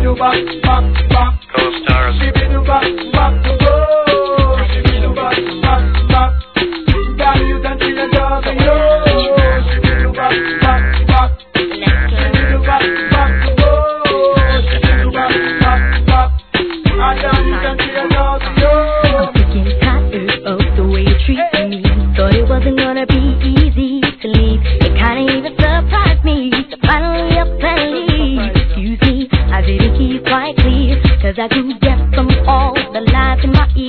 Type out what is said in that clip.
Co-stars. I grew deaf from all the lies in my ear.